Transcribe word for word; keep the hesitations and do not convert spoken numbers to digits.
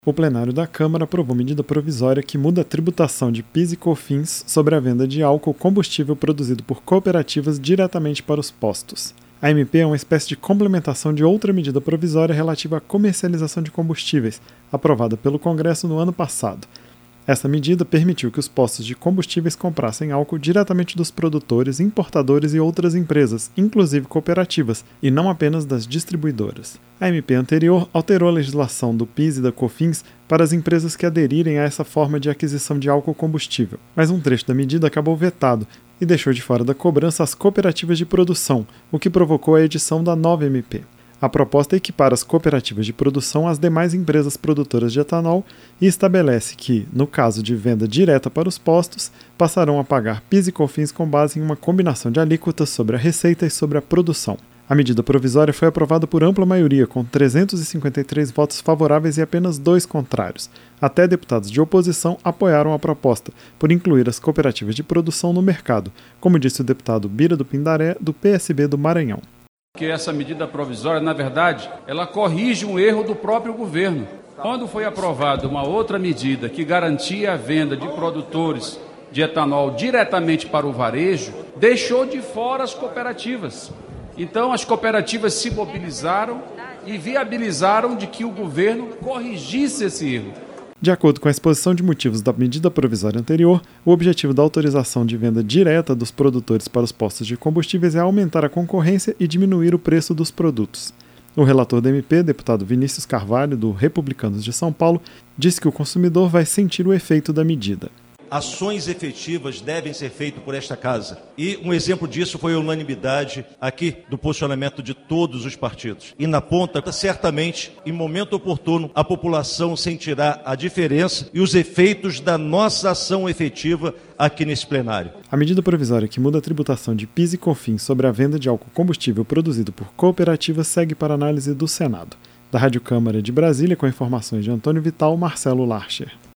O plenário da Câmara aprovou medida provisória que muda a tributação de P I S e COFINS sobre a venda de álcool combustível produzido por cooperativas diretamente para os postos. A M P é uma espécie de complementação de outra medida provisória relativa à comercialização de combustíveis, aprovada pelo Congresso no ano passado. Essa medida permitiu que os postos de combustíveis comprassem álcool diretamente dos produtores, importadores e outras empresas, inclusive cooperativas, e não apenas das distribuidoras. A M P anterior alterou a legislação do P I S e da COFINS para as empresas que aderirem a essa forma de aquisição de álcool combustível, mas um trecho da medida acabou vetado e deixou de fora da cobrança as cooperativas de produção, o que provocou a edição da nova M P. A proposta equipara as cooperativas de produção às demais empresas produtoras de etanol e estabelece que, no caso de venda direta para os postos, passarão a pagar P I S e COFINS com base em uma combinação de alíquotas sobre a receita e sobre a produção. A medida provisória foi aprovada por ampla maioria, com trezentos e cinquenta e três votos favoráveis e apenas dois contrários. Até deputados de oposição apoiaram a proposta, por incluir as cooperativas de produção no mercado, como disse o deputado Bira do Pindaré, do P S B do Maranhão. Que essa medida provisória, na verdade, ela corrige um erro do próprio governo. Quando foi aprovada uma outra medida que garantia a venda de produtores de etanol diretamente para o varejo, deixou de fora as cooperativas. Então, as cooperativas se mobilizaram e viabilizaram de que o governo corrigisse esse erro. De acordo com a exposição de motivos da medida provisória anterior, o objetivo da autorização de venda direta dos produtores para os postos de combustíveis é aumentar a concorrência e diminuir o preço dos produtos. O relator da M P, deputado Vinícius Carvalho, do Republicanos de São Paulo, disse que o consumidor vai sentir o efeito da medida. Ações efetivas devem ser feitas por esta casa. E um exemplo disso foi a unanimidade aqui do posicionamento de todos os partidos. E na ponta, certamente, em momento oportuno, a população sentirá a diferença e os efeitos da nossa ação efetiva aqui nesse plenário. A medida provisória que muda a tributação de P I S e COFINS sobre a venda de álcool combustível produzido por cooperativas segue para análise do Senado. Da Rádio Câmara de Brasília, com informações de Antônio Vital, Marcelo Larcher.